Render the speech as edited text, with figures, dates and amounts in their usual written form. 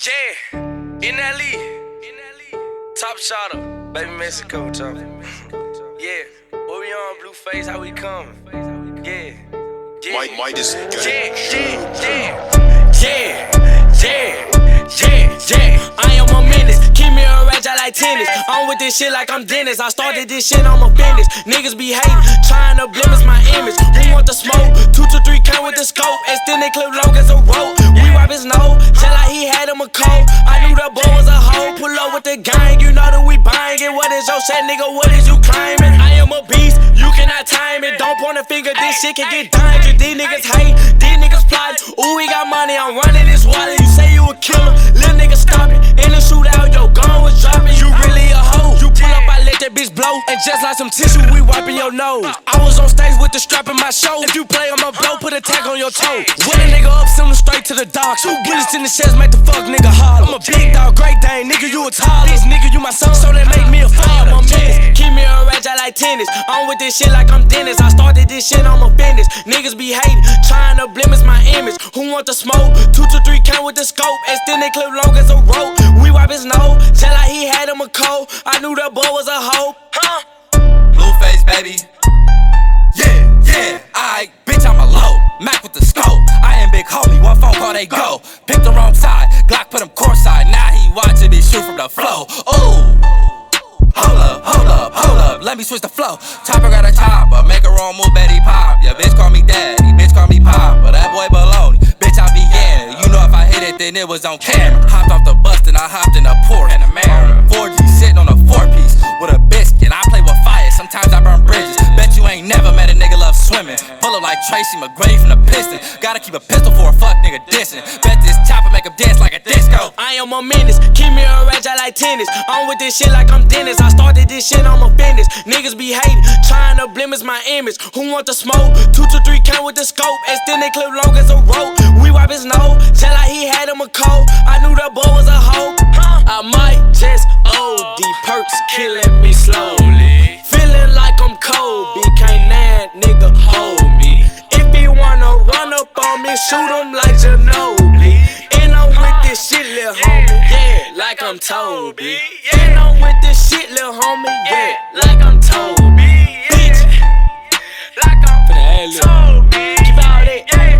Yeah, in that league. Top shotter, baby Mexico top. Yeah, what we on, Blueface, how we coming? Yeah, yeah. Midas. Yeah. I am a menace, keep me a rage, I like tennis. I'm with this shit like I'm Dennis. I started this shit, I'm a business. Niggas be hating, trying to blemish my image. Who want the smoke? 2 to 3 count with the scope. Extended clip long as a rope. We wipe his nose, tell like he had him a cold. I knew that boy was a hoe. Pull up with the gang, you know that we buying it. What is your shit, nigga? What is you claiming? I am a beast, you cannot time it. Don't point a finger, this shit can get dangerous. These niggas hate, these niggas plotting. Ooh, we got money, I'm running this wallet. You say you a killer, little nigga stop it. In the shootout, your gun was dropping. You really a hoe. You pull up, I let that bitch blow. And just like some tissue, we wiping your nose. I was on stage with the strap in my show. If you play, I'ma blow, put a tag on your toe. When a nigga up, send him straight to the dock. 2 bullets in the chest, make the fuck nigga holler. I'm a big dog, great dane, nigga, you a toddler. This nigga, you my son, so they make me a father. I'm a menace, keep me a rage, I like tennis. I'm with this shit like I'm Dennis. I started this shit, I'm a business. Niggas be hating, trying to blemish my image. Who want the smoke? 2 to 3 count with the scope. Extended clip long as a rope. We wipe his nose, tell like he had him a cold. I knew that boy was a hoe. Blueface, baby. Yeah, aight, bitch, I'm a low. Mac with the scope. I am big homie, one phone call, they go. Pick the wrong side, Glock put him courtside. Now he watching me shoot from the flow. Ooh, hold up, let me switch the flow. Chopper got a chopper, make a wrong move, Betty pop. Yeah, bitch call me daddy, bitch call me pop. But that boy baloney, bitch, I be in. You know if I hit it, then it was on camera. Hopped off the bus, then I hopped in a Porsche. And a Mary, 4G sitting on a 4-piece with a biscuit. I play with fire, sometimes I burn bridges. Bet you ain't never met a nigga love swimming. Pull up like Tracy McGrady from the Piston. Gotta keep a pistol for a fuck nigga dissing. Bet this chopper make him dance like a disco. I am a menace, keep me a rage, I like tennis. I'm with this shit like I'm Dennis. I started this shit, I'm a business. Niggas be hating, trying to blemish my image. Who want the smoke? 2 to 3 count with the scope. Extended clip long as a rope. We wipe his nose, tell like he had him a cold. I knew that boy was a hoe. I might just OD, perks killing me slowly. Feeling like I'm Kobe, can't that nigga hold me. If he wanna run up on me, shoot him like Ginobili. And I'm with this shit, lil' homie, yeah, like I'm Toby. And I'm with this shit, lil' homie, yeah, like I'm Toby. Bitch, like I'm Toby. Keep all that,